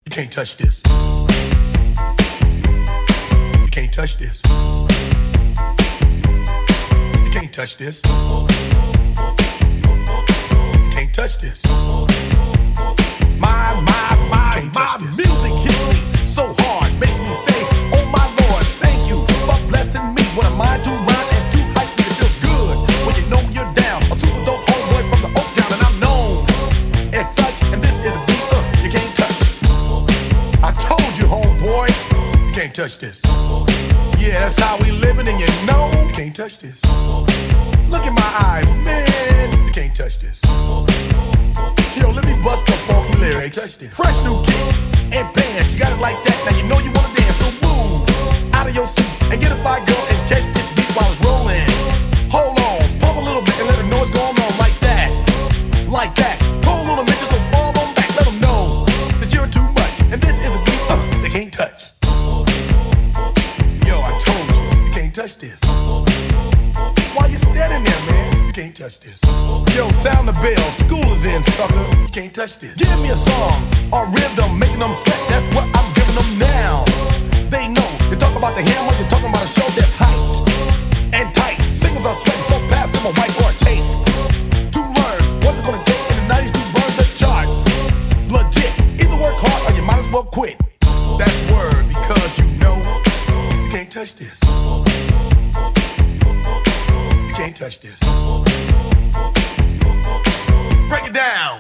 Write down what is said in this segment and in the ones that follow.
You can't touch this. You can't touch this. You can't touch this. You can't touch this. My music hits me so hard, makes me say, oh my Lord, thank you for blessing me. When I'm mind to rhyme and too hype, it feels good when you know you're down. A super dope homeboy from the Oak Town, and I'm known as such. And this is a beat you can't touch. I told you, homeboy, you can't touch this. Yeah, that's how we living, and you know you can't touch this. Look in my eyes, man, you can't touch this. Yo, let me bust the funky lyrics. Fresh new kicks and bands, you got it like that. Now you know you wanna dance, so move out of your seat and get a fire girl and catch this beat while it's rolling. Hold on, pump a little bit and let them know what's going on like that. Like that. Hold on a minute, just don't fall on back. Let them know that you're too much. And this is a beat they can't touch. Yo, I told you, you can't touch this. Why you standing there, man? You can't touch this. Yo, sound the bell, school is in, sucker. You can't touch this. Give me a song or rhythm, making them sweat. That's what I'm giving them now. They know. You talk about the hammer, you're talking about a show that's hyped and tight. Singles are sweating so fast, them a white or a tape. To learn what it's gonna take in the 90s to burn the charts. Legit. Either work hard or you might as well quit. That's word, because you know you can't touch this. You can't touch this. Break it down.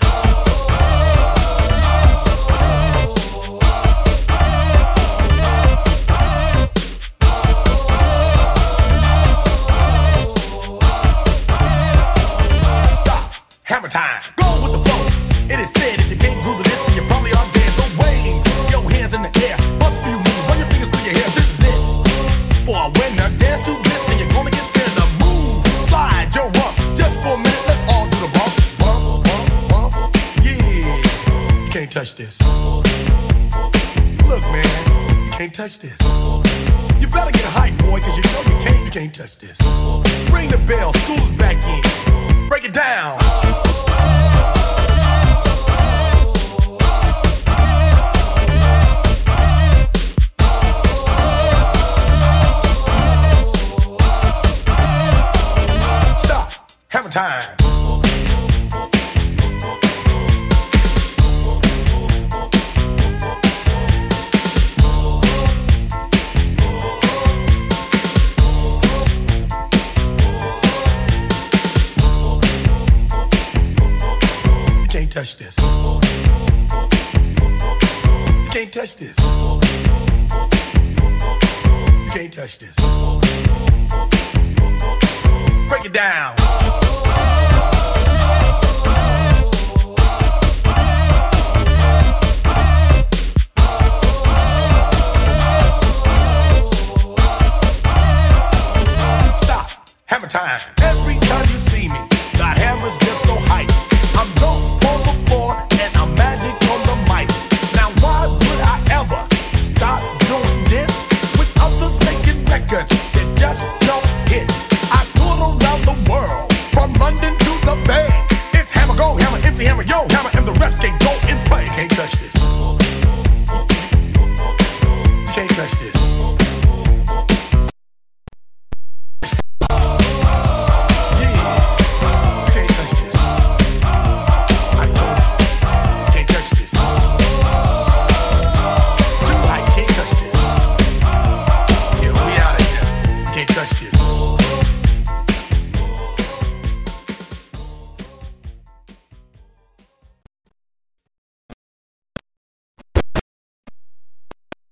Stop. Hammer time. Go with the flow. It is said if you can't groove to this, then you probably are dead. So wave your hands in the air. Bust a few moves. Run your fingers through your hair. This is it. For a winner, dance to this, and you're gonna get there. The move. Slide your rump. Just for a minute, let's all do the bump. Bump, bump, bump. Yeah. You can't touch this. Look, man, you can't touch this. You better get hype, boy, cause you know you can't touch this. Ring the bell, school's back in. Break it down. Stop. Hammer time. You can't touch this. You can't touch this. You can't touch this. Break it down. Stop. Hammer time. Every time you see me, the hammer's just so hype. I'm dope on the floor and I'm magic on the mic. Now why would I ever stop doing this with others making records that just don't hit? I tour around the world, from London to the Bay. It's hammer, go hammer, empty hammer, yo hammer, and the rest can go and play. You can't touch this. You can't touch this.